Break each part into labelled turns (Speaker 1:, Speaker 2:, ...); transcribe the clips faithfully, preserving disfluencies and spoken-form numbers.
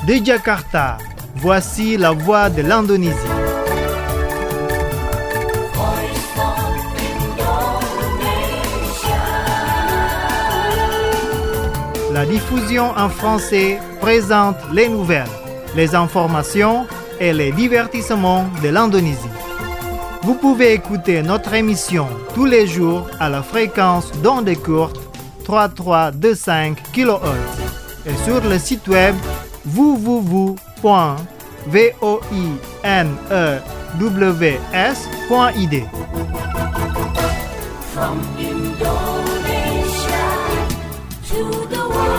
Speaker 1: De Jakarta, voici la voix de l'Indonésie. La diffusion en français présente les nouvelles, les informations et les divertissements de l'Indonésie. Vous pouvez écouter notre émission tous les jours à la fréquence d'ondes courtes trois mille trois cent vingt-cinq kilohertz et sur le site web w w w point voinews point i d.
Speaker 2: From Indonesia to the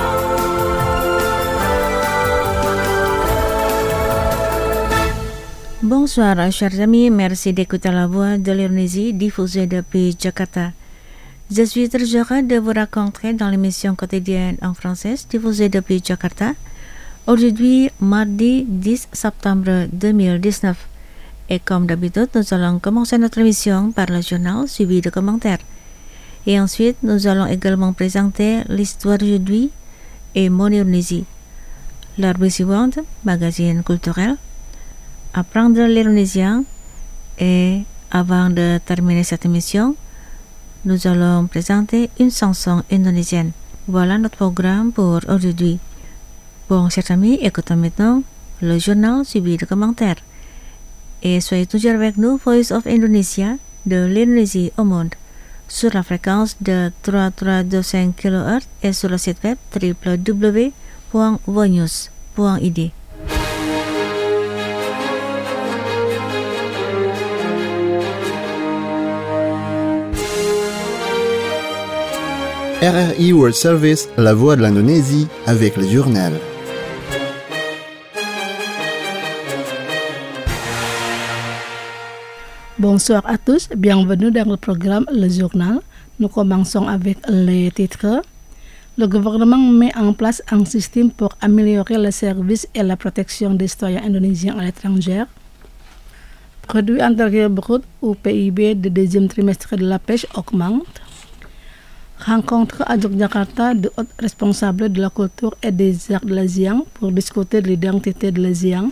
Speaker 2: world.
Speaker 3: Bonsoir chers amis, merci d'écouter la voix de l'Indonésie diffusée depuis Jakarta. Je suis très heureux de vous rencontrer dans l'émission quotidienne en français diffusée depuis Jakarta. Aujourd'hui, mardi dix septembre deux mille dix-neuf. Et comme d'habitude, nous allons commencer notre émission par le journal suivi de commentaires. Et ensuite, nous allons également présenter l'histoire d'aujourd'hui et mon Indonésie. La rubrique suivante, magazine culturel, apprendre l'indonésien. Et avant de terminer cette émission, nous allons présenter une chanson indonésienne. Voilà notre programme pour aujourd'hui. Bon, chers amis, écoutons maintenant le journal suivi de commentaires. Et soyez toujours avec nous, Voice of Indonesia, de l'Indonésie au monde, sur la fréquence de trois mille trois cent vingt-cinq kilohertz et sur le site web w w w point voinews point i d.
Speaker 4: R R I World Service, la voix de l'Indonésie, avec le journal.
Speaker 5: Bonsoir à tous, bienvenue dans le programme Le Journal. Nous commençons avec les titres. Le gouvernement met en place un système pour améliorer le service et la protection des citoyens indonésiens à l'étranger. Produit intérieur brut ou P I B du deuxième trimestre de la pêche augmente. Rencontre à Jakarta de hautes responsables de la culture et des arts de l'ASEAN pour discuter de l'identité de l'ASEAN.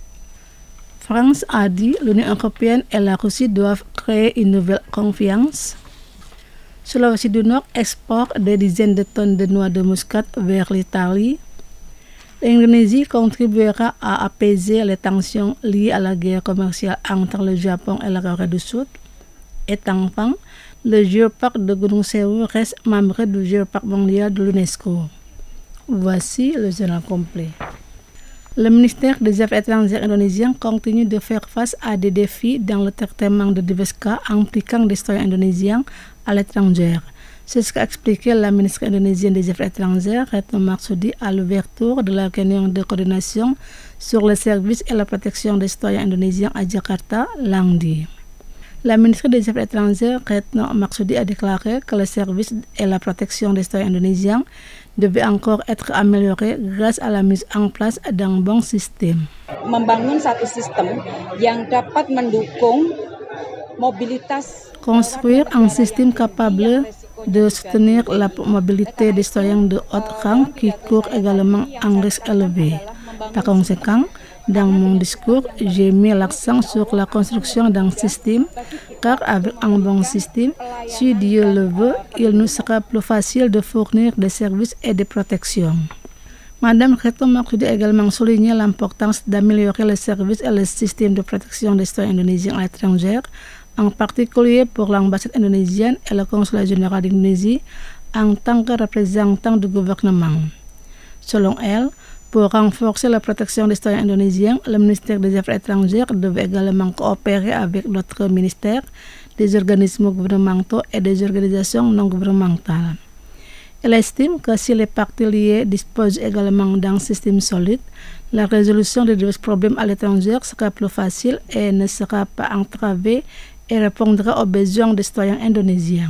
Speaker 5: France a dit que l'Union européenne et la Russie doivent créer une nouvelle confiance. Sulawesi du Nord exporte des dizaines de tonnes de noix de muscade vers l'Italie. L'Indonésie contribuera à apaiser les tensions liées à la guerre commerciale entre le Japon et la Corée du Sud. Et enfin, le géoparc de Gunung Sewu reste membre du géoparc mondial de l'UNESCO. Voici le journal complet. Le ministère des Affaires étrangères indonésien continue de faire face à des défis dans le traitement de divers cas impliquant des citoyens indonésiens à l'étranger. C'est ce qu'a expliqué la ministre indonésienne des Affaires étrangères, Retno Marsudi, à l'ouverture de la réunion de coordination sur les services et la protection des citoyens indonésiens à Jakarta lundi. La ministre des Affaires étrangères, Retno Marsudi, a déclaré que les services et la protection des citoyens indonésiens devaient encore être améliorés grâce à la mise en place d'un bon système.
Speaker 6: Membangun satu sistem yang dapat mendukung mobilitas.
Speaker 5: Construire un système capable de soutenir la mobilité des citoyens de haut rang qui courent également un risque élevé. Par conséquent, dans mon discours, j'ai mis l'accent sur la construction d'un système, car avec un bon système, si Dieu le veut, il nous sera plus facile de fournir des services et des protections. Madame Retno Marsudi a également souligné l'importance d'améliorer les services et le système de protection des citoyens indonésiens à l'étranger, en particulier pour l'ambassade indonésienne et le consulat général d'Indonésie en tant que représentant du gouvernement. Selon elle, pour renforcer la protection des citoyens indonésiens, le ministère des Affaires étrangères devait également coopérer avec d'autres ministères, des organismes gouvernementaux et des organisations non gouvernementales. Elle estime que si les parties liées disposent également d'un système solide, la résolution des divers problèmes à l'étranger sera plus facile et ne sera pas entravée et répondra aux besoins des citoyens indonésiens.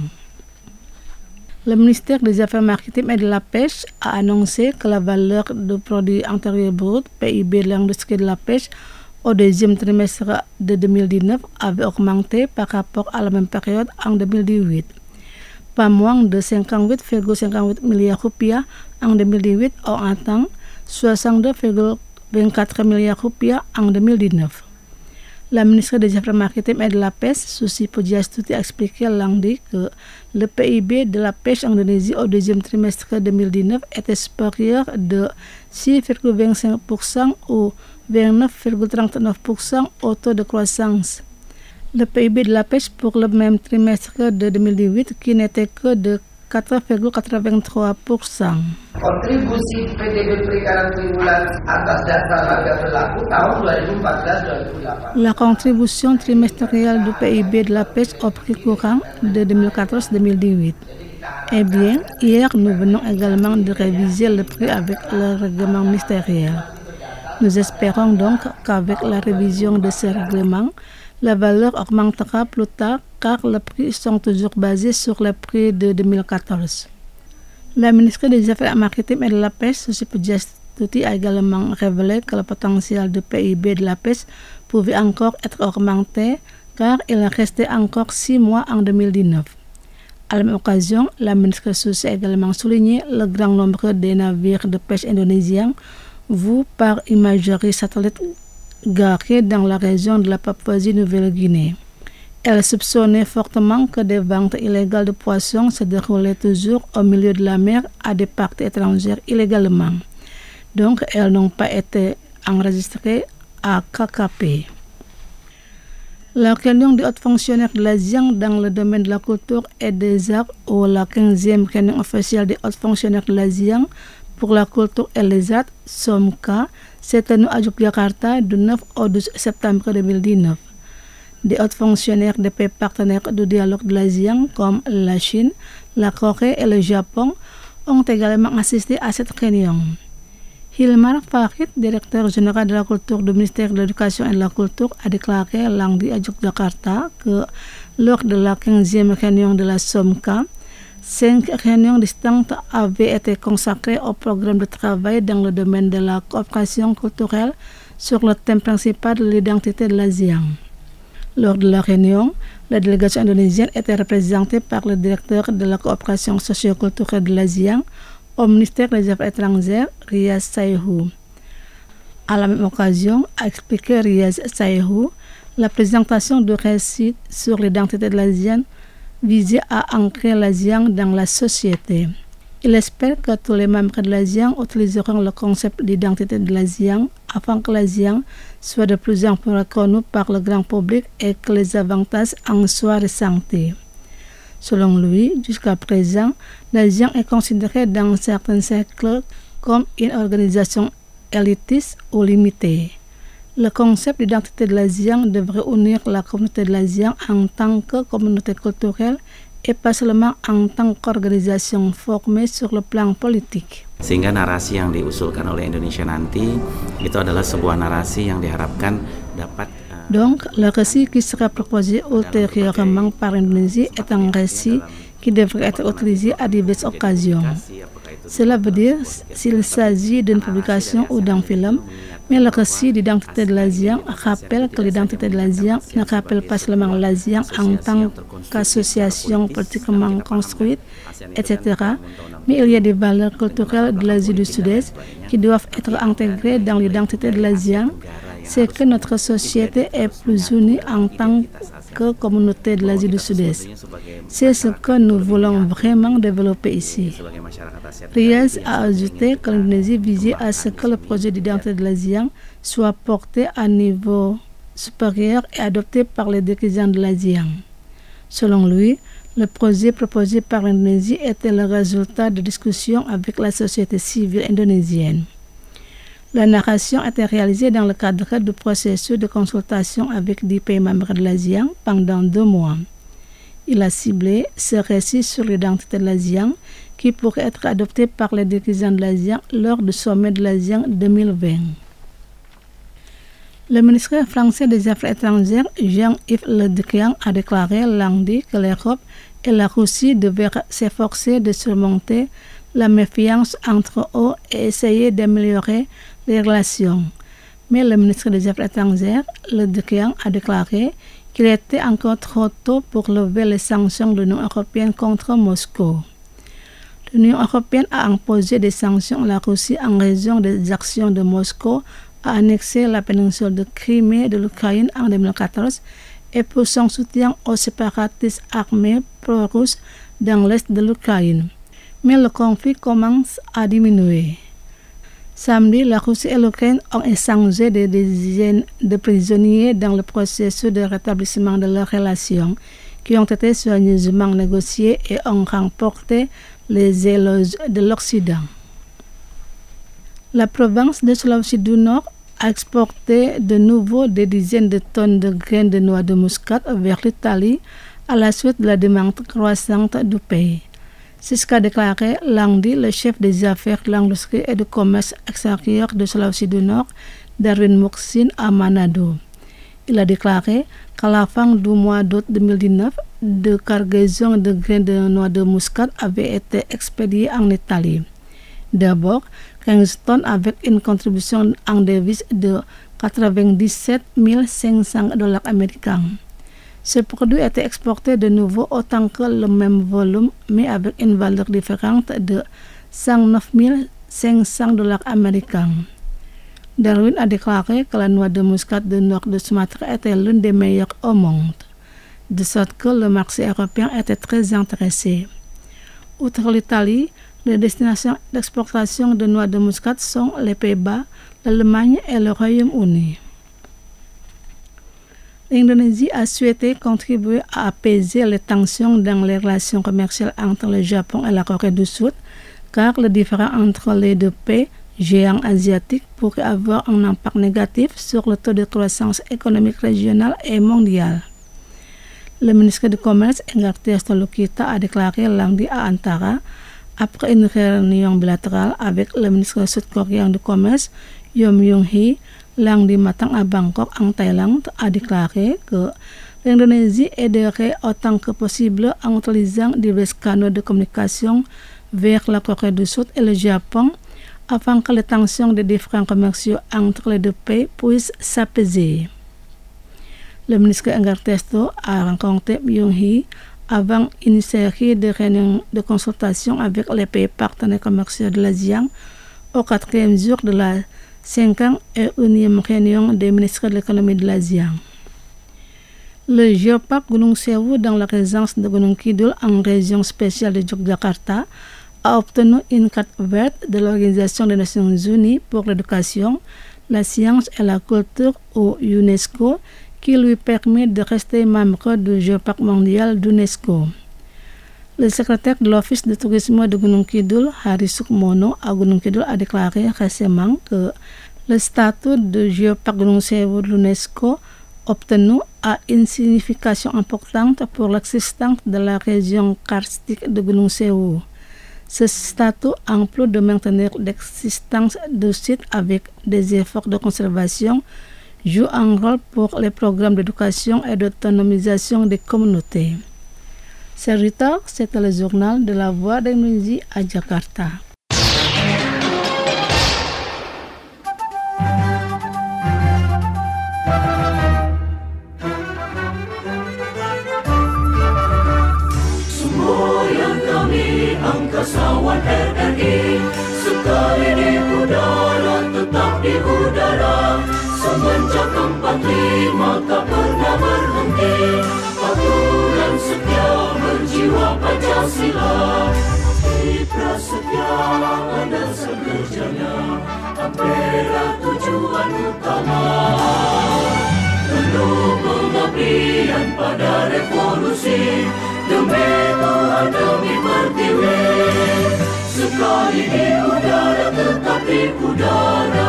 Speaker 5: Le ministère des Affaires maritimes et de la pêche a annoncé que la valeur du produit intérieur brut, P I B de l'industrie de la pêche, au deuxième trimestre de deux mille dix-neuf avait augmenté par rapport à la même période en deux mille dix-huit. Pas moins de cinquante-huit virgule cinquante-huit milliards rupiah en deux mille dix-huit ou atteint soixante-deux virgule vingt-quatre milliards rupiah en deux mille dix-neuf. La ministre des Affaires maritimes et de la pêche, Susi Pujiastuti, a expliqué lundi que le P I B de la pêche en Indonésie au deuxième trimestre deux mille dix-neuf était supérieur de six virgule vingt-cinq pour cent ou vingt-neuf virgule trente-neuf pour cent au taux de croissance. Le P I B de la pêche pour le même trimestre de deux mille dix-huit qui n'était que de quatre virgule quatre-vingt-trois pour cent.
Speaker 7: Kontribusi P D B perikanan triwulan atas dasar harga berlaku tahun dua ribu empat belas dua ribu delapan.
Speaker 5: La contribution trimestrielle du P I B de la pêche au prix courant de deux mille quatorze deux mille dix-huit. Eh bien, hier, nous venons également de réviser le prix avec le règlement ministériel. Nous espérons donc qu'avec la révision de ce règlement, la valeur augmentera plus tard car les prix sont toujours basés sur le prix de deux mille quatorze. La ministre des Affaires maritimes et de la pêche, Susi Pujiastuti, a également révélé que le potentiel du P I B de la pêche pouvait encore être augmenté car il restait encore six mois en deux mille dix-neuf. À la même occasion, la ministre Susi a également souligné le grand nombre de navires de pêche indonésiens vus par imagerie satellite garés dans la région de la Papouasie-Nouvelle-Guinée. Elle soupçonnait fortement que des ventes illégales de poissons se déroulaient toujours au milieu de la mer à des parties étrangères illégalement. Donc, elles n'ont pas été enregistrées à K K P. La réunion des hauts fonctionnaires de l'ASEAN dans le domaine de la culture et des arts, ou la quinzième réunion officielle des hauts fonctionnaires de l'ASEAN pour la culture et les arts, S O M K A, s'est tenue à Yogyakarta du neuf au douze septembre deux mille dix-neuf. Des hauts fonctionnaires des pays partenaires du dialogue de l'ASEAN comme la Chine, la Corée et le Japon ont également assisté à cette réunion. Hilmar Farid, directeur général de la culture du ministère de l'Éducation et de la Culture, a déclaré lundi à Yogyakarta que lors de la quinzième réunion de la S O M K A, cinq réunions distinctes avaient été consacrées au programme de travail dans le domaine de la coopération culturelle sur le thème principal de l'identité de l'ASEAN. Lors de la réunion, la délégation indonésienne était représentée par le directeur de la coopération socio-culturelle de l'ASEAN au ministère des Affaires étrangères, Riaz Sayhu. À la même occasion, a expliqué Riaz Sayhu, la présentation du récit sur l'identité de l'ASEAN visait à ancrer l'ASEAN dans la société. Il espère que tous les membres de l'ASEAN utiliseront le concept d'identité de l'ASEAN afin que l'ASEAN soit de plus en plus reconnu par le grand public et que les avantages en soient ressentis. Selon lui, jusqu'à présent, l'ASEAN est considérée dans certains cercles comme une organisation élitiste ou limitée. Le concept d'identité de l'ASEAN devrait unir la communauté de l'ASEAN en tant que communauté culturelle et pas seulement en tant qu'organisation formée sur le plan politique.
Speaker 8: Sehingga narasi yang diusulkan oleh Indonesia nanti itu adalah sebuah narasi yang diharapkan dapat.
Speaker 5: Donc, le récit qui sera proposé ultérieurement par l'Indonésie est un récit qui devrait être utilisé à diverses occasions. Cela veut dire s'il s'agit d'une publication ou d'un film, mais le récit d'identité de l'ASEAN rappelle que l'identité de l'ASEAN ne rappelle pas seulement l'ASEAN en tant qu'association politiquement construite, et cetera, mais il y a des valeurs culturelles de l'Asie du Sud-Est qui doivent être intégrées dans l'identité de l'ASEAN. C'est que notre société est plus unie en tant que communauté de l'Asie du Sud-Est. C'est ce que nous voulons vraiment développer ici. Riaz a ajouté que l'Indonésie visait à ce que le projet d'identité de l'ASEAN soit porté à un niveau supérieur et adopté par les dirigeants de l'ASEAN. Selon lui, le projet proposé par l'Indonésie était le résultat de discussions avec la société civile indonésienne. La narration a été réalisée dans le cadre du processus de consultation avec dix pays membres de l'ASEAN pendant deux mois. Il a ciblé ce récit sur l'identité de l'ASEAN qui pourrait être adopté par les dirigeants de l'ASEAN lors du sommet de l'ASEAN deux mille vingt. Le ministre français des Affaires étrangères, Jean-Yves Le Drian, a déclaré lundi que l'Europe et la Russie devaient s'efforcer de surmonter la méfiance entre eux et essayer d'améliorer les relations. Mais le ministre des Affaires étrangères, Le Drian, a déclaré qu'il était encore trop tôt pour lever les sanctions de l'Union européenne contre Moscou. L'Union européenne a imposé des sanctions à la Russie en raison des actions de Moscou a annexé la péninsule de Crimée de l'Ukraine en deux mille quatorze et pour son soutien aux séparatistes armés pro-russes dans l'est de l'Ukraine. Mais le conflit commence à diminuer. Samedi, la Russie et l'Ukraine ont échangé des dizaines de prisonniers dans le processus de rétablissement de leurs relations qui ont été soigneusement négociés et ont remporté les éloges de l'Occident. La province de Sulawesi du Nord a exporté de nouveau des dizaines de tonnes de graines de noix de muscade vers l'Italie à la suite de la demande croissante du pays. C'est ce qu'a déclaré lundi le chef des affaires de l'industrie et du commerce extérieur de Sulawesi du Nord, Darwin Muksin, à Manado. Il a déclaré qu'à la fin du mois d'août deux mille dix-neuf, deux cargaisons de graines de noix de muscade avaient été expédiées en Italie. D'abord, quinze tonnes avec une contribution en devises de quatre-vingt-dix-sept mille cinq cents dollars américains. Ce produit a été exporté de nouveau autant que le même volume, mais avec une valeur différente de cent neuf mille cinq cents dollars américains. Darwin a déclaré que la noix de muscade du nord de Sumatra était l'une des meilleures au monde, de sorte que le marché européen était très intéressé. Outre l'Italie, les destinations d'exportation de noix de muscade sont les Pays-Bas, l'Allemagne et le Royaume-Uni. L'Indonésie a souhaité contribuer à apaiser les tensions dans les relations commerciales entre le Japon et la Corée du Sud, car le différend entre les deux pays, géants asiatiques, pourrait avoir un impact négatif sur le taux de croissance économique régionale et mondiale. Le ministre du Commerce, Engartiasto Lukita, a déclaré lundi à Antara, après une réunion bilatérale avec le ministre sud-coréen du Commerce, Yong Young-hee, lundi matin à Bangkok, en Thaïlande, a déclaré que l'Indonésie aiderait autant que possible en utilisant divers canaux de communication vers la Corée du Sud et le Japon afin que les tensions des différents commerciaux entre les deux pays puissent s'apaiser. Le ministre Engartiasto a rencontré Young-hee avant une série de réunions de consultation avec les pays partenaires commerciaux de l'ASEAN au quatrième jour de la cinquante et unième réunion des ministres de l'économie de l'ASEAN. Le géoparc Gunung Sewu dans la résidence de Gunung Kidul en région spéciale de Yogyakarta a obtenu une carte verte de l'Organisation des Nations Unies pour l'éducation, la science et la culture ou UNESCO qui lui permet de rester membre du géoparc mondial d'UNESCO. Le secrétaire de l'Office de tourisme de Gunung Kidul, Hari Sukmono, à Gunung Kidul, a déclaré récemment que le statut de géoparc Gunung Sewu de l'UNESCO obtenu a une signification importante pour l'existence de la région karstique de Gunung Sewu. Ce statut, en plus de maintenir l'existence du site avec des efforts de conservation, joue un rôle pour les programmes d'éducation et d'autonomisation des communautés. Serviteur, c'était le journal de la Voix d'Indonésie à Jakarta.
Speaker 2: Semboyan kami angkasawan R R I, sekali di udara tetap di udara. Semenjak empat puluh lima tak pernah berhenti, patuh dan setia berjiwa Pancasila. Citra setia ada sekerjanya, Ampera tujuan utama. Penuh pengabdian pada revolusi, demi Tuhan demi pertiwi. Sekali di udara tetap di udara.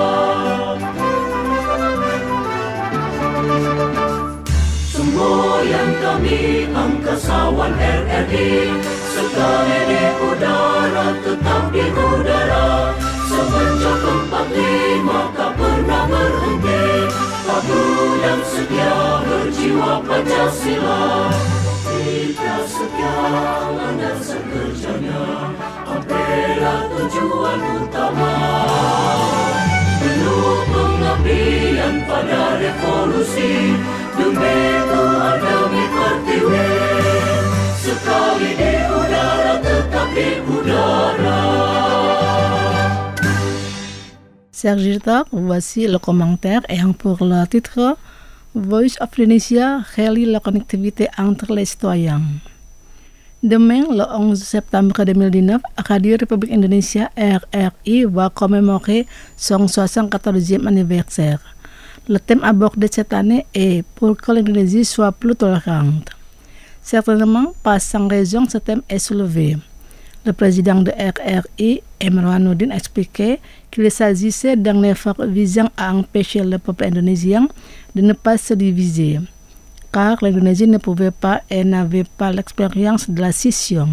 Speaker 2: Semboyan kami angkasawan R R I, sekali di udara tetap di udara. Semenjak empat puluh lima tak pernah berhenti, patuh dan setia berjiwa Pancasila. Citra setia landasan kerjanya, Ampera tujuan utama. Penuh pengabdian pada revolusi, demi Tuhan demi pertiwi. Sekali di udara tetap di udara.
Speaker 5: Serviteur, voici le commentaire et pour le titre Voice of Indonesia relie la connectivité entre les citoyens. Demain, le onze septembre deux mille dix-neuf, Radio République Indonésia R R I va commémorer son soixante-quatorzième anniversaire. Le thème abordé cette année est pour que l'Indonésie soit plus tolérante. Certainement, pas sans raison, ce thème est soulevé. Le président de R R I, Emran Nurdin, expliquait qu'il s'agissait d'un effort visant à empêcher le peuple indonésien de ne pas se diviser, car l'Indonésie ne pouvait pas et n'avait pas l'expérience de la scission.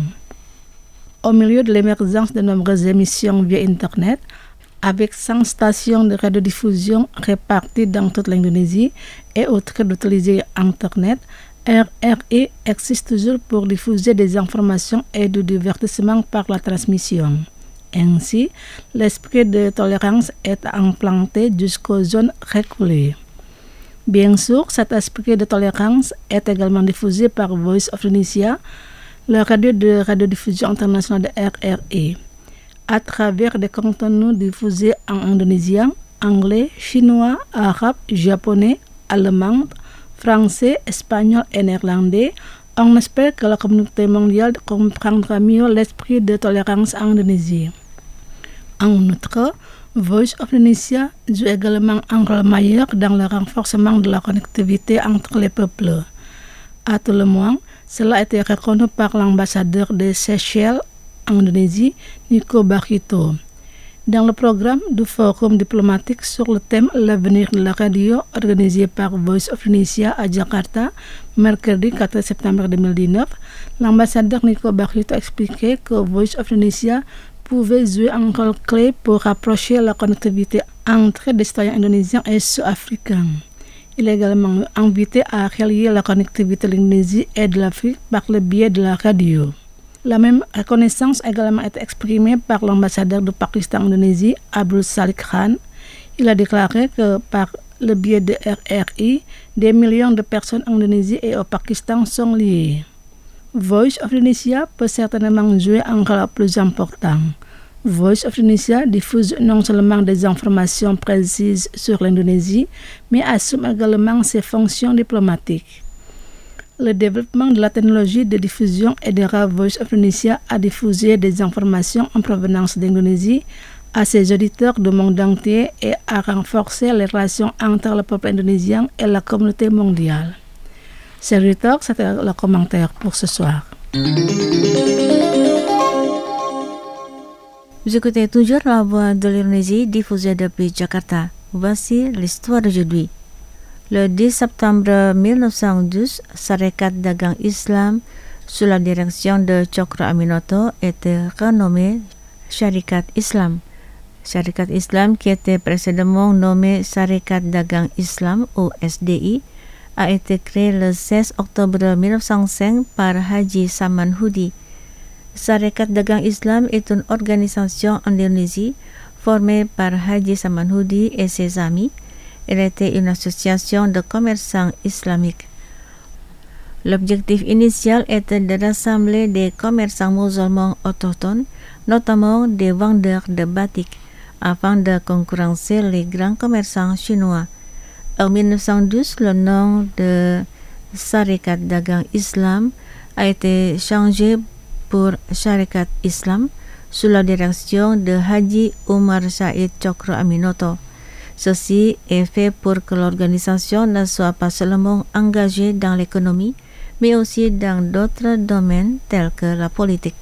Speaker 5: Au milieu de l'émergence de nombreuses émissions via Internet, avec cent stations de radiodiffusion réparties dans toute l'Indonésie et autres d'utiliser Internet, R R I existe toujours pour diffuser des informations et du divertissement par la transmission. Ainsi, l'esprit de tolérance est implanté jusqu'aux zones reculées. Bien sûr, cet esprit de tolérance est également diffusé par Voice of Indonesia, le radio de radiodiffusion internationale de R R I, à travers des contenus diffusés en indonésien, anglais, chinois, arabe, japonais, allemand, français, espagnol et néerlandais. On espère que la communauté mondiale comprendra mieux l'esprit de tolérance en Indonésie. En outre, Voice of Indonesia joue également un rôle majeur dans le renforcement de la connectivité entre les peuples. À tout le moins, cela a été reconnu par l'ambassadeur des Seychelles en Indonésie, Nico Barito. Dans le programme du Forum diplomatique sur le thème L'avenir de la radio organisé par Voice of Indonesia à Jakarta, mercredi quatre septembre deux mille dix-neuf, l'ambassadeur Nico Barito expliquait que Voice of Indonesia pouvait jouer un rôle clé pour rapprocher la connectivité entre des citoyens indonésiens et sud-africains. Il est également invité à relier la connectivité de l'Indonésie et de l'Afrique par le biais de la radio. La même reconnaissance a également été exprimée par l'ambassadeur du Pakistan en Indonésie, Abdul Salik Khan. Il a déclaré que par le biais de R R I, des millions de personnes en Indonésie et au Pakistan sont liées. Voice of Indonesia peut certainement jouer un rôle plus important. Voice of Indonesia diffuse non seulement des informations précises sur l'Indonésie, mais assume également ses fonctions diplomatiques. Le développement de la technologie de diffusion aidera Voice of Indonesia à diffuser des informations en provenance d'Indonésie à ses auditeurs du monde entier et à renforcer les relations entre le peuple indonésien et la communauté mondiale. Chers auditeurs, c'était le commentaire pour ce soir.
Speaker 3: Vous écoutez toujours la voix de l'Indonésie diffusée depuis Jakarta. Voici l'histoire d'aujourd'hui. Le dix septembre mille neuf cent douze, Sarekat Dagang Islam, sous la direction de Cokro Aminoto, était renommée Syarikat Islam. Syarikat Islam, qui était précédemment nommée Sarekat Dagang Islam ou S D I, a été créée le seize octobre mille neuf cent cinq par Haji Saman Hudi. Sarekat Dagang Islam est une organisation en Indonésie formée par Haji Saman Hudi et ses amis. Elle était une association de commerçants islamiques. L'objectif initial était de rassembler des commerçants musulmans autochtones, notamment des vendeurs de batik, afin de concurrencer les grands commerçants chinois. En mille neuf cent douze, le nom de Sarekat Dagang Islam a été changé pour Syarikat Islam sous la direction de Haji Umar Said Cokro Aminoto. Ceci est fait pour que l'organisation ne soit pas seulement engagée dans l'économie, mais aussi dans d'autres domaines tels que la politique.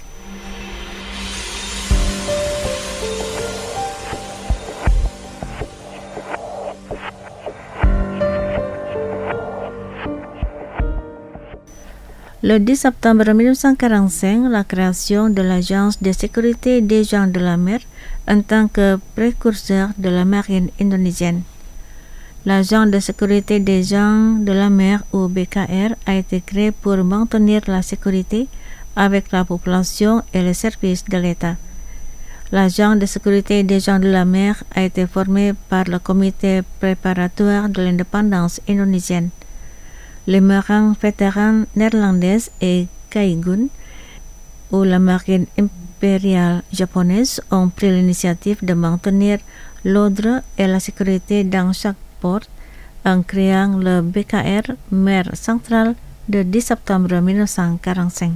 Speaker 3: Le dix septembre mille neuf cent quarante-cinq, la création de l'Agence de sécurité des gens de la mer en tant que précurseur de la marine indonésienne. L'Agence de sécurité des gens de la mer ou B K R a été créée pour maintenir la sécurité avec la population et les services de l'État. L'Agence de sécurité des gens de la mer a été formée par le comité préparatoire de l'indépendance indonésienne. Les marins vétérans néerlandais et Kaigun ou la marine impériale japonaise ont pris l'initiative de maintenir l'ordre et la sécurité dans chaque port en créant le B K R Mer Centrale le dix septembre mille neuf cent quarante-cinq.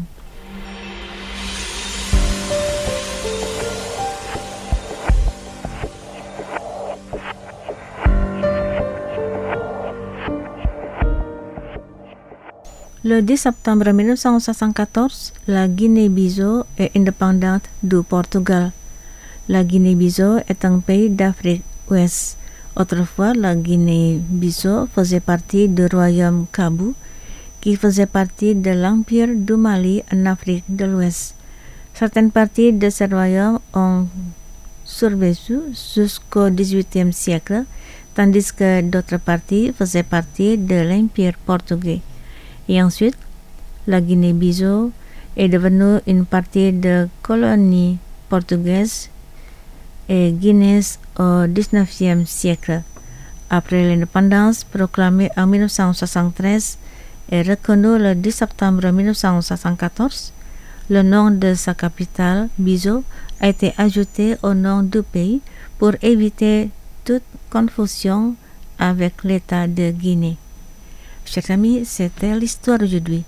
Speaker 3: Le dix septembre mille neuf cent soixante-quatorze, la Guinée-Bissau est indépendante du Portugal. La Guinée-Bissau est un pays d'Afrique ouest. Autrefois, la Guinée-Bissau faisait partie du royaume Kabou, qui faisait partie de l'Empire du Mali en Afrique de l'Ouest. Certaines parties de ce royaume ont survécu jusqu'au dix-huitième siècle, tandis que d'autres parties faisaient partie de l'Empire portugais. Et ensuite, la Guinée-Bissau est devenue une partie de colonie portugaise et guinéenne au dix-neuvième siècle. Après l'indépendance proclamée en mille neuf cent soixante-treize et reconnue le dix septembre mille neuf cent soixante-quatorze, le nom de sa capitale, Bissau, a été ajouté au nom du pays pour éviter toute confusion avec l'État de Guinée. Chers amis, c'était l'histoire d'aujourd'hui.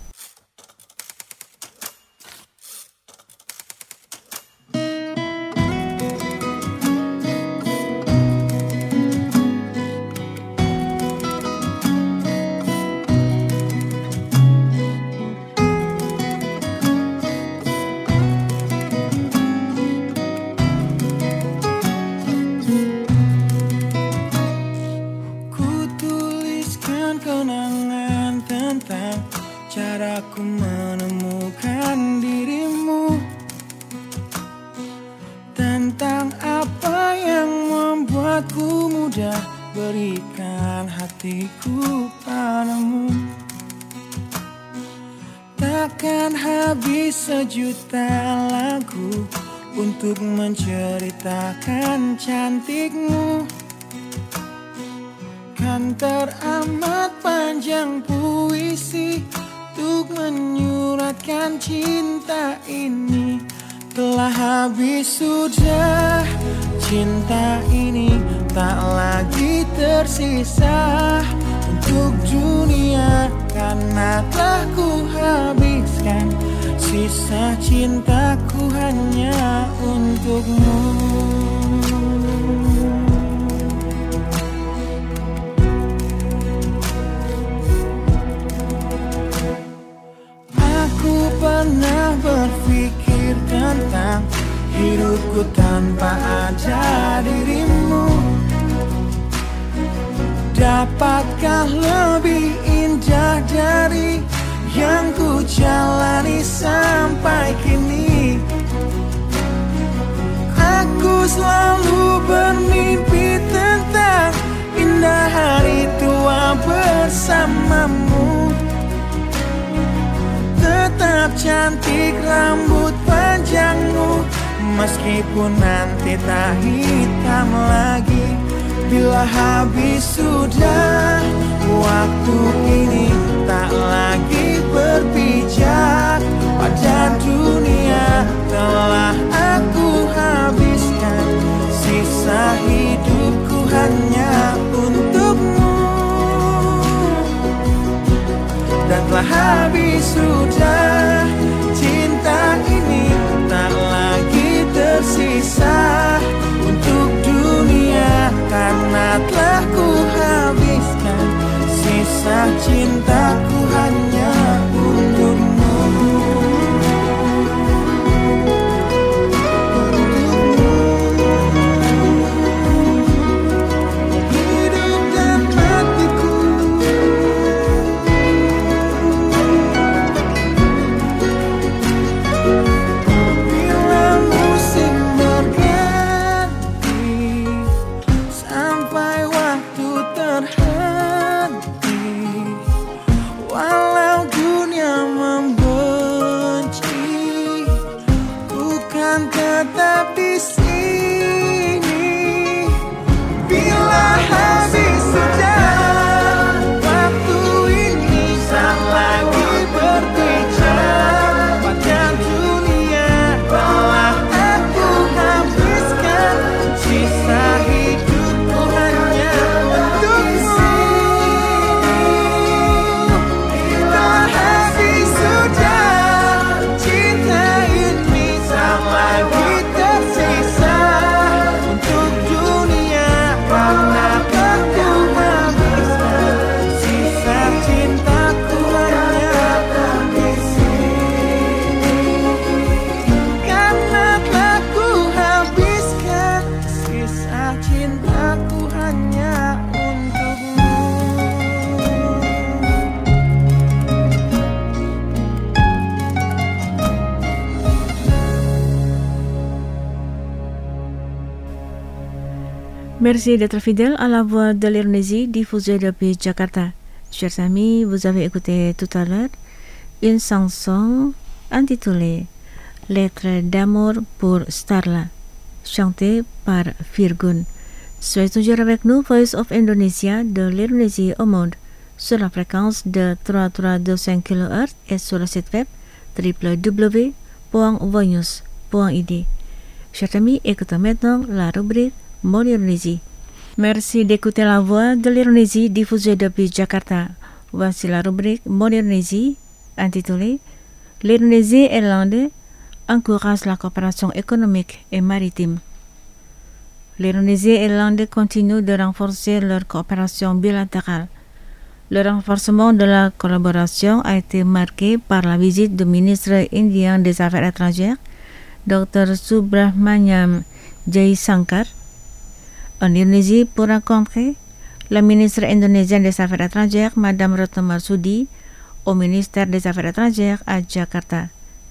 Speaker 9: Caraku menemukan dirimu, tentang apa yang membuatku mudah berikan hatiku padamu. Takkan habis sejuta lagu untuk menceritakan cantikmu. Kan teramat panjang puisi untuk menyuratkan cinta ini. Telah habis sudah cinta ini, tak lagi tersisa untuk dunia, karena telah ku habiskan sisa cintaku hanya untukmu. Pernah berpikir tentang hidupku tanpa ada dirimu. Dapatkah lebih indah dari yang ku jalani sampai kini? Aku selalu bermimpi tentang indah hari tua bersamamu. Tetap cantik rambut panjangmu, meskipun nanti tak hitam lagi. Bila habis sudah waktu ini, tak lagi berpijak pada dunia. Telah aku habiskan sisa hidupku hanya untukmu. Dan telah habis sudah cinta ini, tak lagi tersisa untuk dunia, karena telah ku habiskan sisa cintaku hanya untukmu. Tetap di sini. Bila habis sudah waktu ini, tak lagi berbicara pada dunia. Telah aku habiskan sisa hidup
Speaker 3: Merci d'être fidèle à la voix de l'Indonésie diffusée depuis Jakarta. Chers amis, vous avez écouté tout à l'heure une chanson intitulée Lettre d'amour pour Starla, chantée par Virgun. Soyez toujours avec nous, Voice of Indonesia de l'Indonésie au monde, sur la fréquence de trois mille trois cent vingt-cinq kilohertz et sur le site web w w w point vonews point i d. Chers amis, écoutons maintenant la rubrique Mode Indonésie. Merci d'écouter la voix de l'Indonésie diffusée depuis Jakarta. Voici la rubrique Mode Indonésie intitulée L'Indonésie et l'Inde encouragent la coopération économique et maritime. L'Indonésie et l'Inde continuent de renforcer leur coopération bilatérale. Le renforcement de la collaboration a été marqué par la visite du ministre indien des Affaires étrangères, docteur Subrahmanyam Jaishankar, en Indonésie pour rencontrer la ministre indonésienne des Affaires étrangères, Madame Retno Marsudi, au ministère des Affaires étrangères à Jakarta.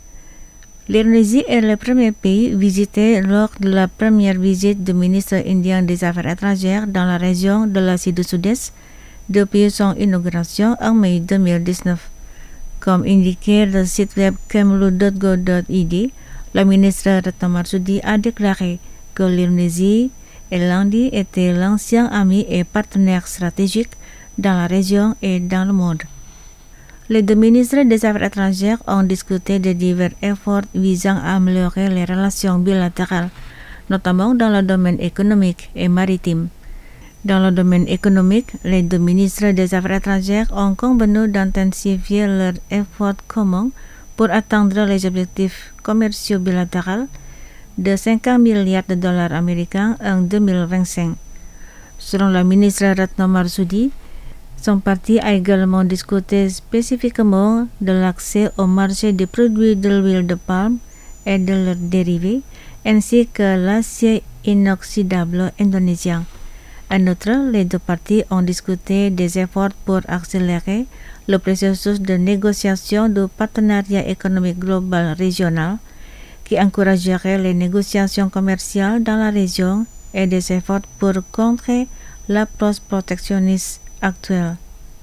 Speaker 3: L'Indonésie est le premier pays visité lors de la première visite du ministre indien des Affaires étrangères dans la région de l'Asie du Sud-Est depuis son inauguration en mai deux mille dix-neuf. Comme indiqué le site web kemlu point go point i d, la ministre Retno Marsudi a déclaré que l'Indonésie et l'Inde étaient l'ancien ami et partenaire stratégique dans la région et dans le monde. Les deux ministres des Affaires étrangères ont discuté de divers efforts visant à améliorer les relations bilatérales, notamment dans le domaine économique et maritime. Dans le domaine économique, les deux ministres des Affaires étrangères ont convenu d'intensifier leurs efforts communs pour atteindre les objectifs commerciaux bilatéraux de cinquante milliards de dollars américains en deux mille vingt-cinq. Selon la ministre Retno Marsudi, son parti a également discuté spécifiquement de l'accès au marché des produits de l'huile de palme et de leurs dérivés, ainsi que l'acier inoxydable indonésien. En outre, les deux parties ont discuté des efforts pour accélérer le processus de négociation du partenariat économique global régional qui encouragerait les négociations commerciales dans la région et des efforts pour contrer l'approche protectionniste actuelle.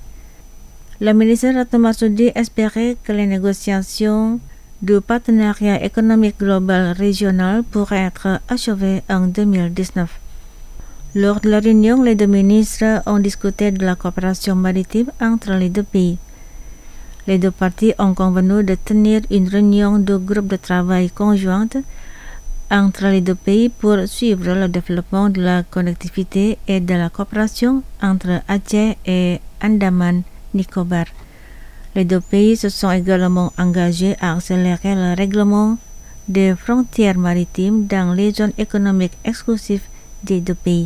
Speaker 3: La ministre Retno Marsudi espérait que les négociations du partenariat économique global régional pourraient être achevées en deux mille dix-neuf. Lors de la réunion, les deux ministres ont discuté de la coopération maritime entre les deux pays. Les deux parties ont convenu de tenir une réunion de groupe de travail conjointe entre les deux pays pour suivre le développement de la connectivité et de la coopération entre Aceh et Andaman Nicobar. Les deux pays se sont également engagés à accélérer le règlement des frontières maritimes dans les zones économiques exclusives des deux pays.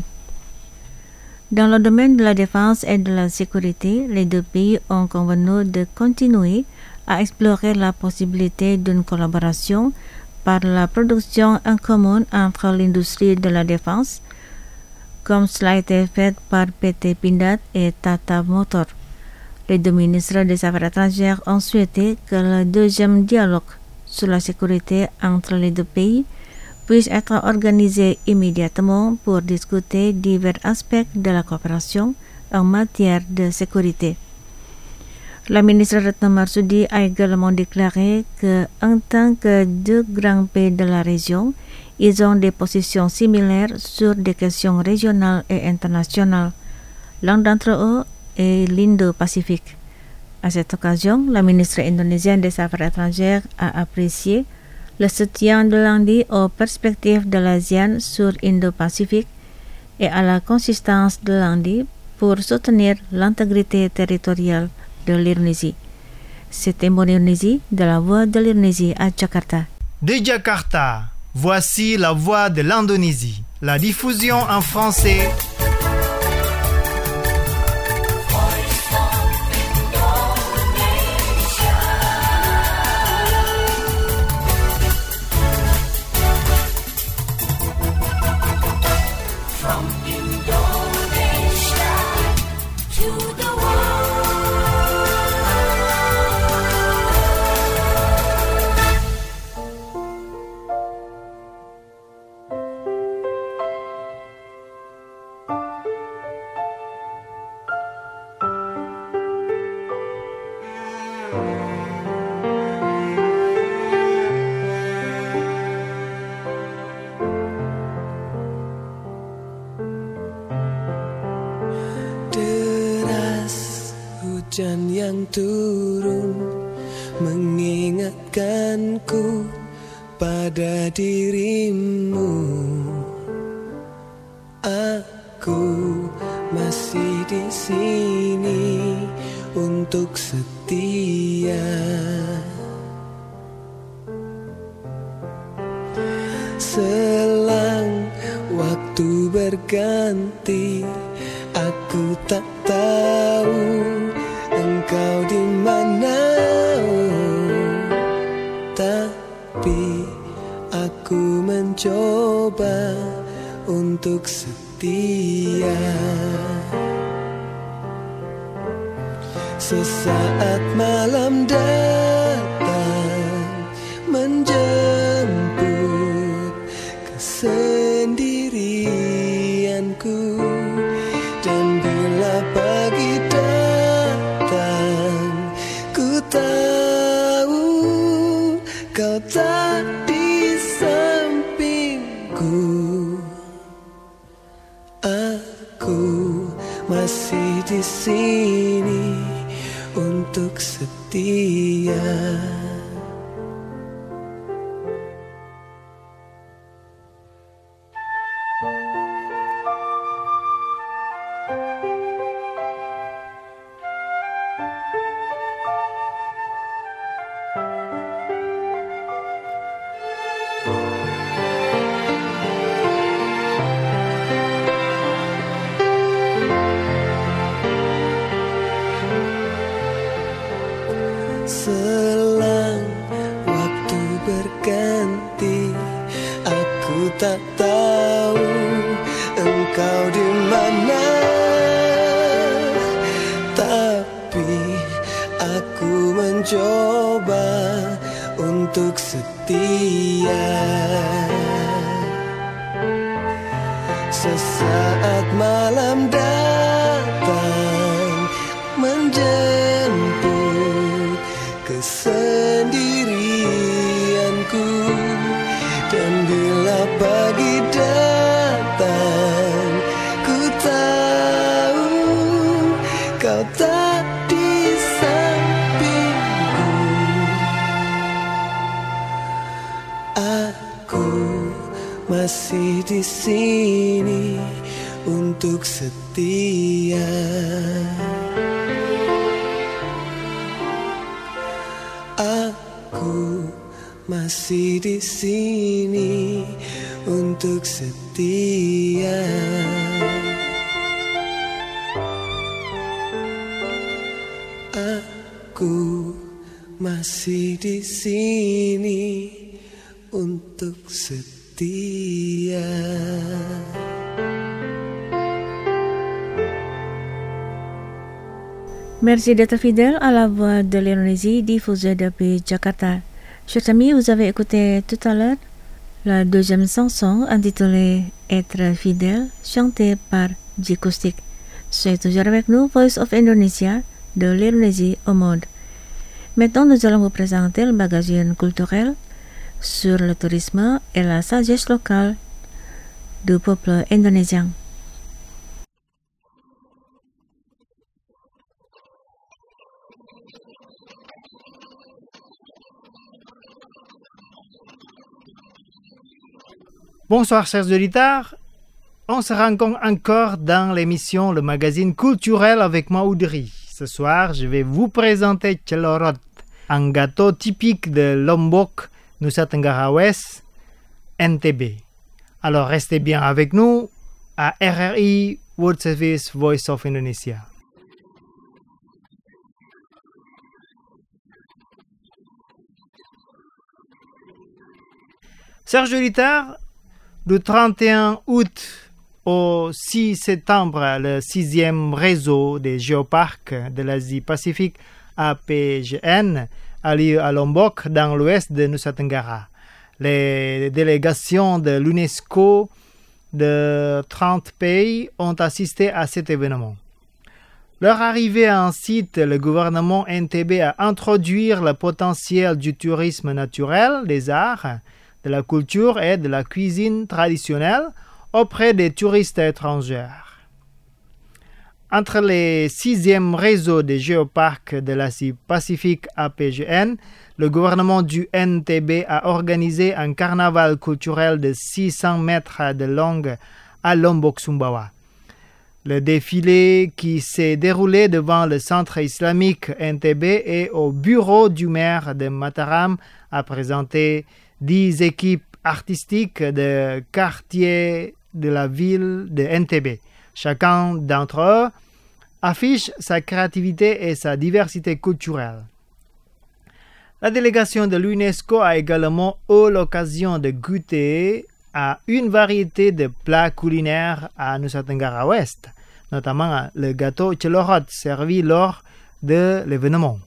Speaker 3: Dans le domaine de la défense et de la sécurité, les deux pays ont convenu de continuer à explorer la possibilité d'une collaboration par la production en commun entre l'industrie de la défense, comme cela a été fait par P T Pindad et Tata Motor. Les deux ministres des Affaires étrangères ont souhaité que le deuxième dialogue sur la sécurité entre les deux pays puisse être organisé immédiatement pour discuter divers aspects de la coopération en matière de sécurité. La ministre Retno Marsudi a également déclaré que, en tant que deux grands pays de la région, ils ont des positions similaires sur des questions régionales et internationales. L'un d'entre eux est l'Indo-Pacifique. À cette occasion, la ministre indonésienne des Affaires étrangères a apprécié le soutien de l'Inde aux perspectives de l'ASEAN sur Indo-Pacifique et à la consistance de l'Inde pour soutenir l'intégrité territoriale de l'Indonésie. C'était mon Indonésie de la Voix de l'Indonésie à Jakarta.
Speaker 1: De Jakarta, voici la Voix de l'Indonésie. La diffusion en français.
Speaker 9: turun mengingatkanku pada dirimu. Aku masih di sini untuk setia. Selang waktu berganti, aku tak tahu engkau di mana. Tapi aku mencoba untuk setia. Sesaat malam datang menjemput kesendirianku, dan bila pagi datang, ku tahu kau tak di sampingku. Aku masih di sini untuk setia. Selang waktu berganti, aku tak tahu engkau di mana. Tapi aku mencoba untuk setia. Sesaat malam datang menjemput kesendirianku, dan bila pagi datang, ku tahu kau tak di sampingku. Aku masih di sini untuk setia. Aku masih di sini untuk setia. Aku masih di sini untuk setia.
Speaker 3: Merci d'être fidèle à la voix de l'Indonésie diffusée depuis Jakarta. Chers amis, vous avez écouté tout à l'heure la deuxième chanson intitulée Être fidèle, chantée par Jikustik. C'est toujours avec nous, Voice of Indonesia, de l'Indonésie au monde. Maintenant, nous allons vous présenter le magazine culturel sur le tourisme et la sagesse locale du peuple indonésien.
Speaker 1: Bonsoir chers auditeurs, on se rencontre encore dans l'émission Le Magazine Culturel avec moi Audrey. Ce soir, je vais vous présenter Celorot, un gâteau typique de Lombok, Nusa Tenggara West, N T B. Alors restez bien avec nous à R R I World Service Voice of Indonesia. Chers auditeurs, du trente et un août au six septembre, le sixième réseau des géoparcs de l'Asie-Pacifique A P G N a lieu à Lombok, dans l'ouest de Nusa Tenggara. Les délégations de l'UNESCO de trente pays ont assisté à cet événement. Leur arrivée incite le gouvernement N T B à introduire le potentiel du tourisme naturel, des arts, de la culture et de la cuisine traditionnelle auprès des touristes étrangers. Entre les sixièmes réseaux de géoparcs de l'Asie-Pacifique A P G N, le gouvernement du N T B a organisé un carnaval culturel de six cents mètres de long à Lombok-Sumbawa. Le défilé qui s'est déroulé devant le centre islamique N T B et au bureau du maire de Mataram a présenté dix équipes artistiques de quartiers de la ville de N T B. Chacun d'entre eux affiche sa créativité et sa diversité culturelle. La délégation de l'UNESCO a également eu l'occasion de goûter à une variété de plats culinaires à Nusa Tenggara Ouest, notamment le gâteau Celorot servi lors de l'événement.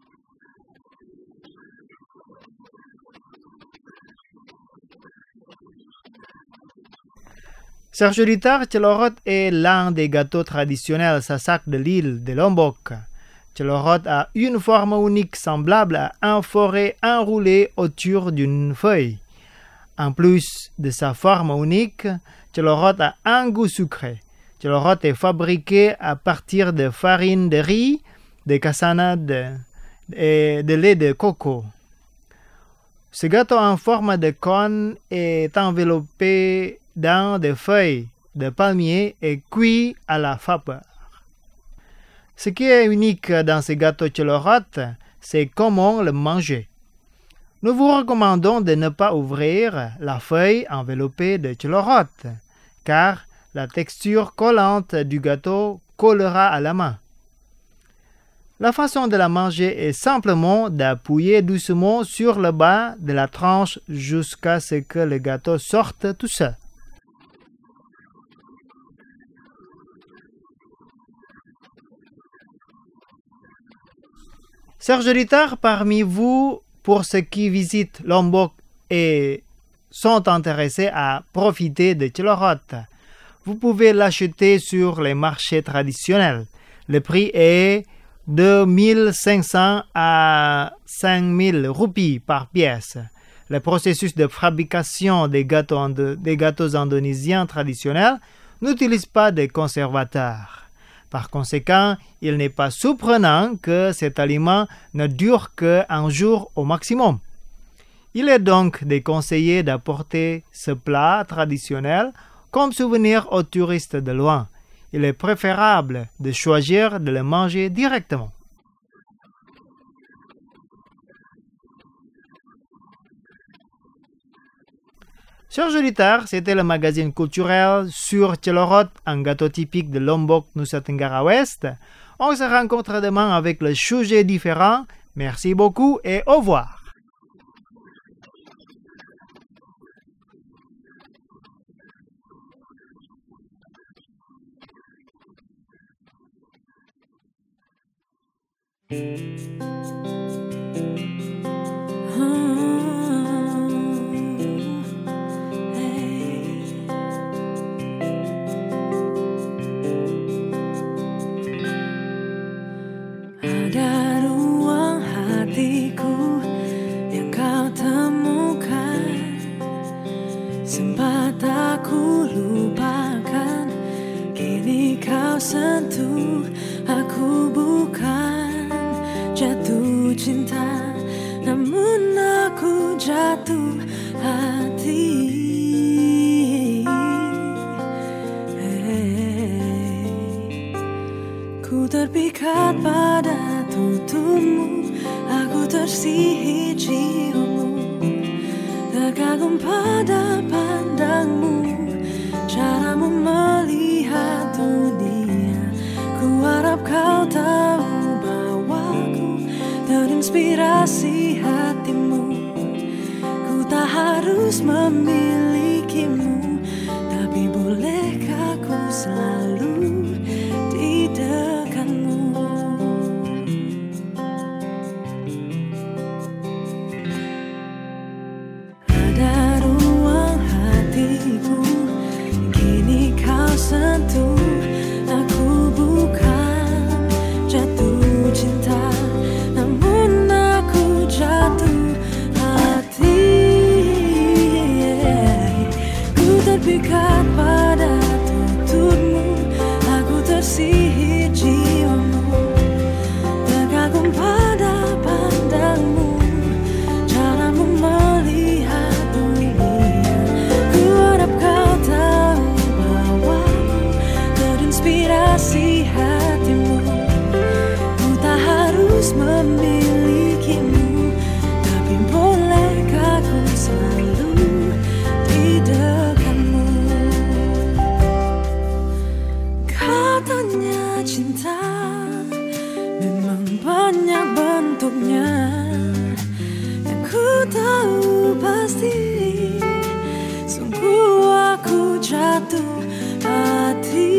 Speaker 1: Serge Litar, Celorot est l'un des gâteaux traditionnels Sasak de l'île de Lombok. Celorot a une forme unique semblable à un forêt enroulé autour d'une feuille. En plus de sa forme unique, Celorot a un goût sucré. Celorot est fabriqué à partir de farine de riz, de cassonade et de lait de coco. Ce gâteau en forme de cône est enveloppé dans des feuilles de palmier et cuit à la vapeur. Ce qui est unique dans ce gâteau Celorot, c'est comment le manger. Nous vous recommandons de ne pas ouvrir la feuille enveloppée de Celorot, car la texture collante du gâteau collera à la main. La façon de la manger est simplement d'appuyer doucement sur le bas de la tranche jusqu'à ce que le gâteau sorte tout seul. Serge Litar, parmi vous, pour ceux qui visitent Lombok et sont intéressés à profiter de Celorot, vous pouvez l'acheter sur les marchés traditionnels. Le prix est de mille cinq cents à cinq mille roupies par pièce. Le processus de fabrication des gâteaux, des gâteaux indonésiens traditionnels n'utilise pas de conservateurs. Par conséquent, il n'est pas surprenant que cet aliment ne dure qu'un jour au maximum. Il est donc déconseillé d'apporter ce plat traditionnel comme souvenir aux touristes de loin. Il est préférable de choisir de le manger directement. Serge Litar, c'était le magazine culturel sur Celorot, un gâteau typique de Lombok, Nusa Tenggara Ouest. On se rencontre demain avec le sujet différent. Merci beaucoup et au revoir.
Speaker 10: Sentuh aku bukan jatuh cinta, namun aku jatuh hati. Hey, ku terpikat pada tutumu, aku tersihir ciummu, terkagum pada pandangmu, caramu melihat dunia. Ku harap kau tahu bahwa ku terinspirasi hatimu. Ku tak harus memilikimu, tapi bolehkah ku selalu di dekatmu. Ada ruang hatiku, kini kau sentuh. Aku bukan jatuh cinta, namun aku jatuh hati. Ku terpikat pada tutupmu, satu hati.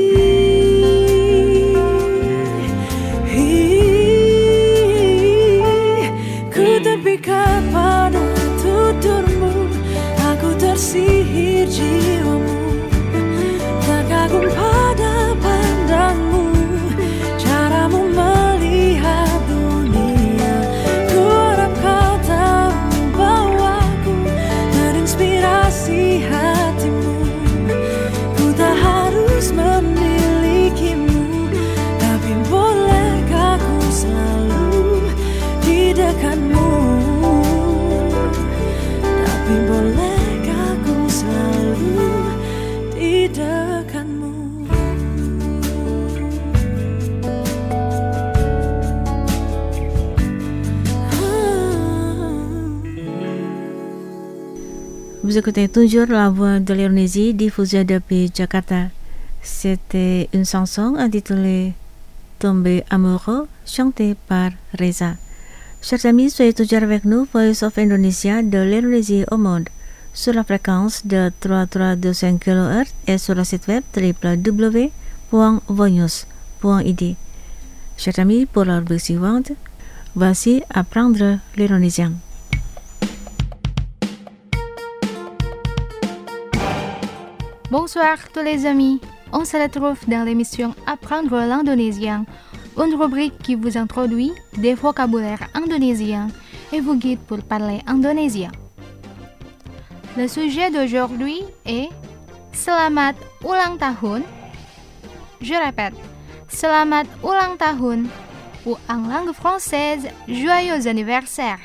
Speaker 10: Ku terpikat pada tuturmu, aku tersihir jiwamu, terkagum pada pandangmu, caramu melihat dunia. Ku harap kau tahu bahwa ku terinspirasi hatimu. Ku tak harus memilikimu, tapi bolehkah ku selalu di dekatmu? Tapi bolehkah ku selalu di dekatmu?
Speaker 3: Vous écoutez toujours la voix de l'Indonésie diffusée depuis Jakarta. C'était une chanson intitulée Tombé amoureux, chantée par Reza. Chers amis, soyez toujours avec nous, Voice of Indonesia de l'Indonésie au monde, sur la fréquence de trois mille trois cent vingt-cinq kilohertz et sur le site web w w w point vonews point i d. Chers amis, pour la rubrique suivante, voici Apprendre l'indonésien.
Speaker 11: Bonsoir tous les amis, on se retrouve dans l'émission Apprendre l'indonésien, une rubrique qui vous introduit des vocabulaires indonésiens et vous guide pour parler indonésien. Le sujet d'aujourd'hui est Selamat ulang tahun. Je répète, Selamat ulang tahun, ou en langue française, Joyeux anniversaire.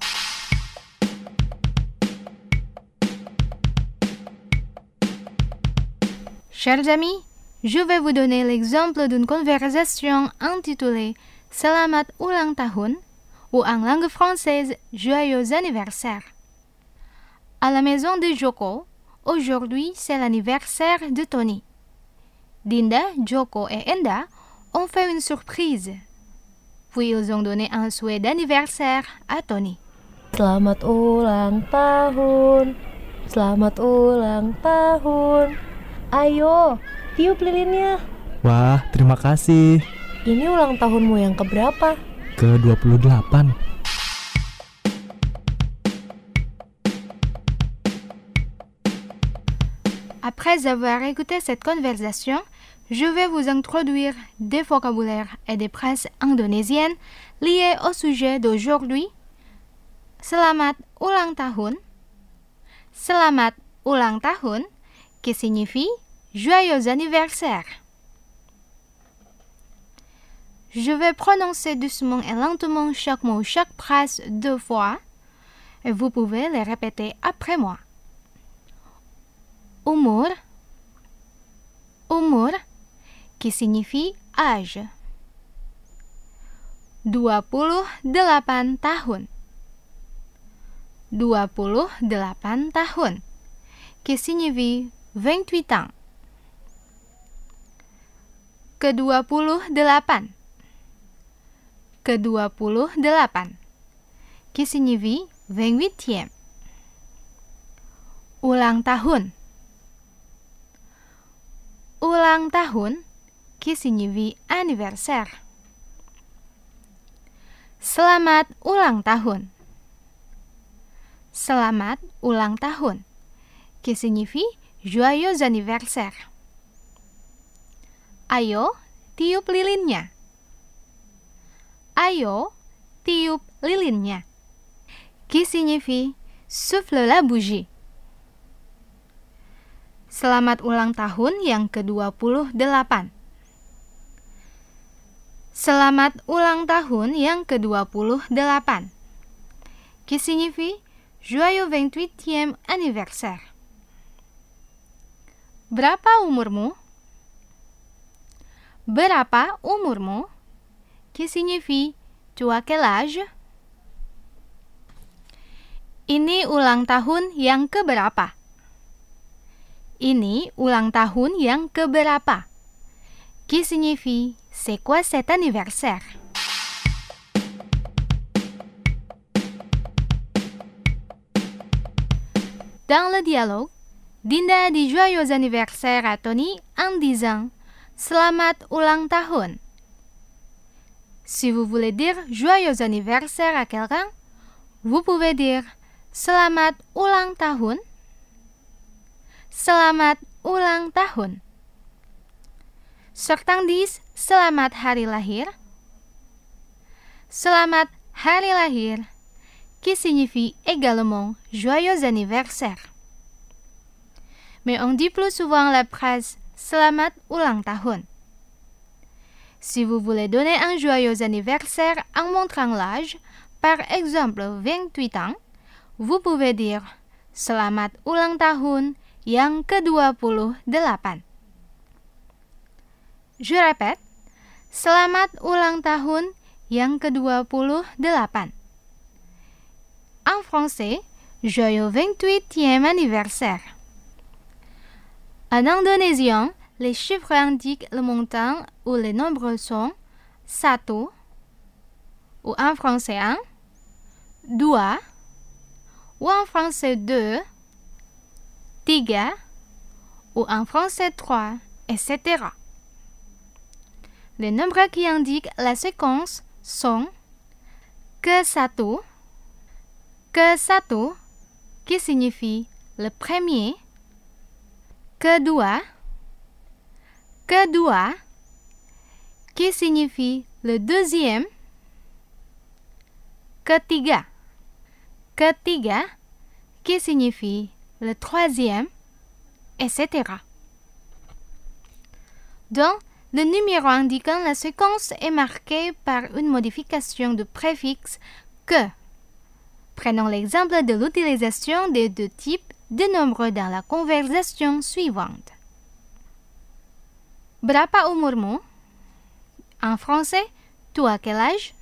Speaker 11: Chers amis, je vais vous donner l'exemple d'une conversation intitulée Selamat ulang tahun, ou en langue française Joyeux anniversaire. À la maison de Joko, aujourd'hui c'est l'anniversaire de Tony. Dinda, Joko et Enda ont fait une surprise. Puis ils ont donné un souhait d'anniversaire à Tony.
Speaker 12: Selamat ulang tahun, selamat ulang tahun. Ayo, tiup lilinnya.
Speaker 13: Wah, terima kasih.
Speaker 12: Ini ulang tahunmu yang keberapa?
Speaker 13: ke dua puluh delapan.
Speaker 11: Après avoir écouté cette conversation, je vais vous introduire des vocabulaires et des phrases indonésiennes liées au sujet d'aujourd'hui. Selamat ulang tahun. Selamat ulang tahun, qui signifie Joyeux anniversaire. Je vais prononcer doucement et lentement chaque mot, chaque phrase deux fois, et vous pouvez les répéter après moi. Umur, umur, qui signifie âge. dua puluh delapan tahun. dua puluh delapan tahun, qui signifie vingt-huit ans. Kedua puluh delapan. Kedua puluh delapan, qui signifie vingt-huitième. Ulang tahun. Ulang tahun, qui signifie anniversaire. Selamat ulang tahun. Selamat ulang tahun, qui signifie joyeux anniversaire. Ayo, tiup lilinnya. Ayo, tiup lilinnya, qui signifie souffle la bougie. Selamat ulang tahun yang ke dua puluh delapan. Selamat ulang tahun yang ke dua puluh delapan, qui signifie joyeux vingt-huitième anniversaire. Berapa umurmu? Berapa umurmu? Qui signifie tu as quel âge? Ini ulang tahun yang keberapa? Ini ulang tahun yang keberapa? Qui signifie c'est quoi cet anniversaire? Dans le dialogue, Dinda dit joyeux anniversaire à Tony en disant Selamat ulang tahun. Si vous voulez dire joyeux anniversaire à quelqu'un, vous pouvez dire Selamat ulang tahun. Selamat ulang tahun. Certains disent Selamat hari lahir. Selamat hari lahir, qui signifie également joyeux anniversaire. Mais on dit plus souvent la phrase Selamat ulang tahun. Si vous voulez donner un joyeux anniversaire en montrant l'âge, par exemple vingt-huit ans, vous pouvez dire Selamat ulang tahun yang ke dua puluh delapan. Je répète, Selamat ulang tahun yang ke dua puluh delapan. En français, joyeux vingt-huitième anniversaire. En indonésien, les chiffres indiquent le montant ou les nombres sont satu, ou en français un, dua, ou en français deux, tiga, ou en français trois, et cetera. Les nombres qui indiquent la séquence sont ke satu, ke satu, qui signifie le premier, kedua, kedua, qui signifie le deuxième, ketiga, ketiga, qui signifie le troisième, et cetera. Donc, le numéro indiquant la séquence est marqué par une modification du préfixe que. Prenons l'exemple de l'utilisation des deux types de nombres dans la conversation suivante. Berapa umurmu? En français, tu as quel âge?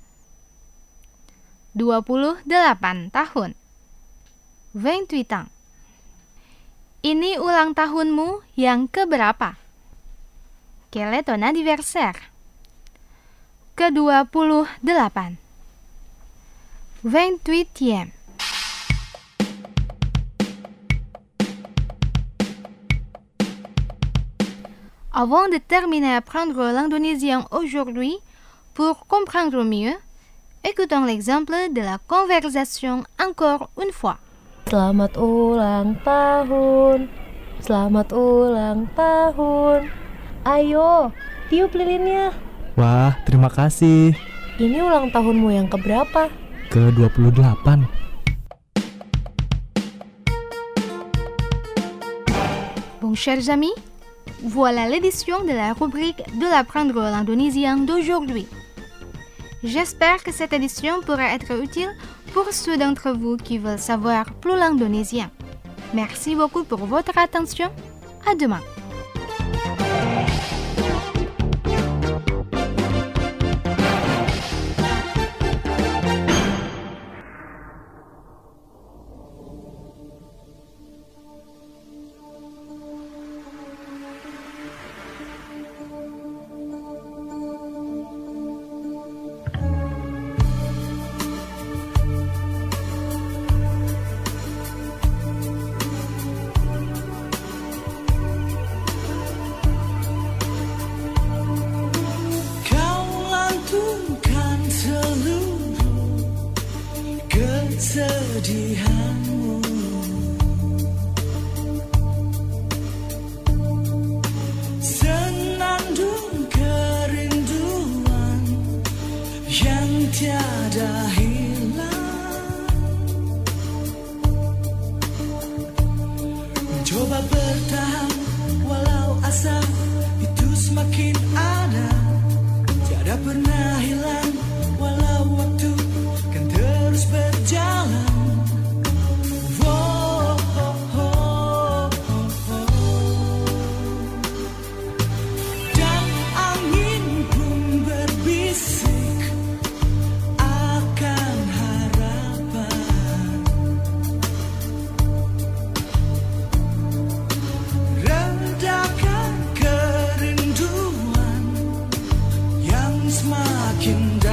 Speaker 11: dua puluh delapan tahun. vingt-huit ans. Ini ulang tahunmu yang keberapa? Quel est ton anniversaire? ke dua puluh delapan. vingt-huitième. Avant de terminer à apprendre l'indonésien aujourd'hui, pour comprendre mieux, écoutons l'exemple de la conversation encore une fois.
Speaker 12: Selamat ulang tahun. Selamat ulang tahun. Ayo, tiup lilinnya.
Speaker 13: Wah, terima kasih.
Speaker 12: Ini ulang tahunmu yang keberapa?
Speaker 13: ke dua puluh delapan.
Speaker 11: Bon, chers amis, voilà l'édition de la rubrique de l'apprendre l'indonésien d'aujourd'hui. J'espère que cette édition pourra être utile pour ceux d'entre vous qui veulent savoir plus l'indonésien. Merci beaucoup pour votre attention. À demain.
Speaker 9: Kesedihanmu, senandung kerinduan yang tiada hilang, mencoba bertahan walau asa itu semakin ada, tiada pernah hilang walau waktu kan terus berjalan. Semakin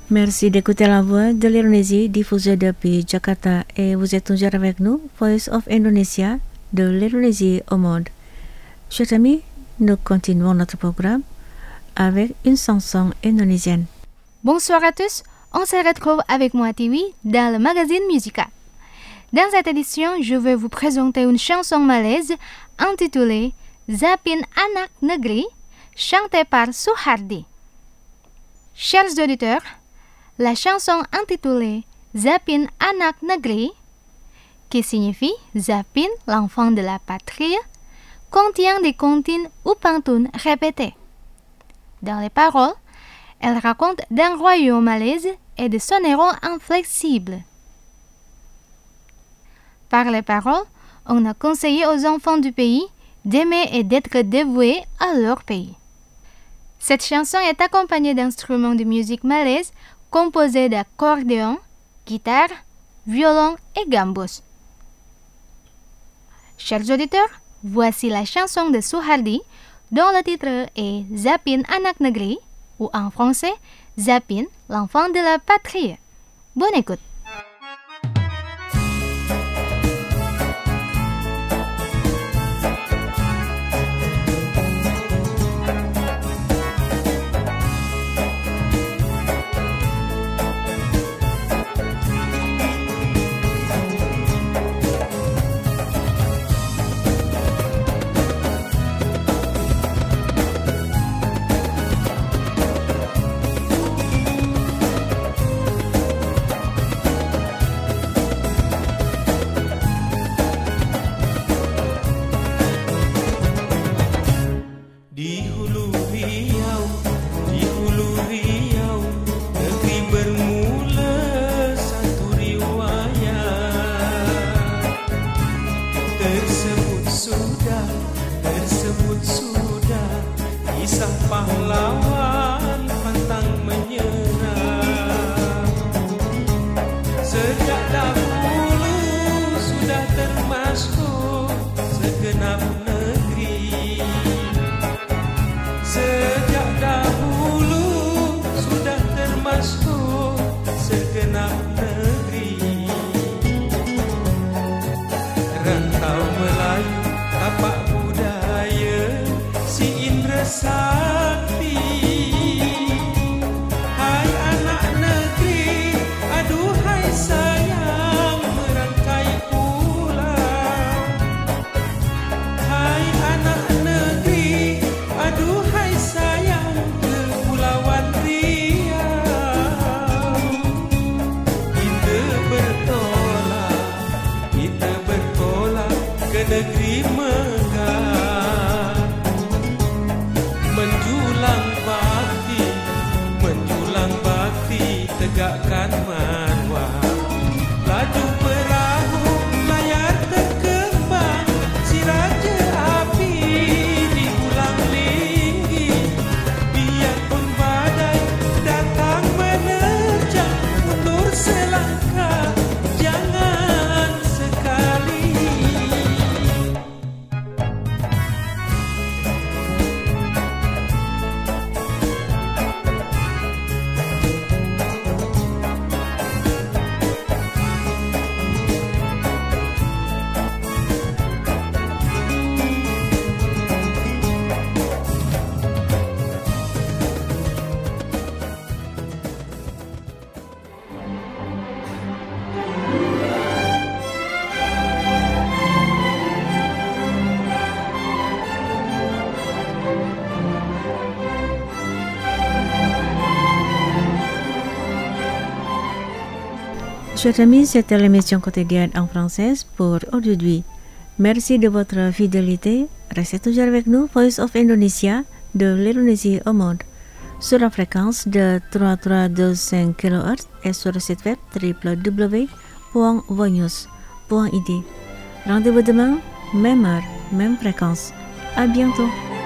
Speaker 3: Merci d'écouter la voix de l'Indonésie diffusée depuis Jakarta et vous êtes toujours avec nous, Voice of Indonesia, de l'Indonésie au monde. Chers amis, nous continuons notre programme avec une chanson indonésienne.
Speaker 11: Bonsoir à tous, on se retrouve avec moi Tiwi dans le magazine Musica. Dans cette édition, je vais vous présenter une chanson malaise intitulée Zapin Anak Negeri, chantée par Suhardi. Chers auditeurs, la chanson intitulée Zapin Anak Negeri, qui signifie Zapin, l'enfant de la patrie, contient des comptines ou pantun répétés. Dans les paroles, elle raconte d'un royaume malaise et de son héros inflexible. Par les paroles, on a conseillé aux enfants du pays d'aimer et d'être dévoués à leur pays. Cette chanson est accompagnée d'instruments de musique malaise composés d'accordéon, guitare, violon et gambus. Chers auditeurs, voici la chanson de Suhardi dont le titre est Zapin Anak Negeri ou en français Zapin, l'enfant de la patrie. Bonne écoute.
Speaker 3: Chers amis, c'était l'émission quotidienne en français pour aujourd'hui. Merci de votre fidélité. Restez toujours avec nous, Voice of Indonesia, de l'Indonésie au monde, sur la fréquence de trois mille trois cent vingt-cinq kilohertz et sur le site web w w w point vonews point i d. Rendez-vous demain, même heure, même fréquence. À bientôt.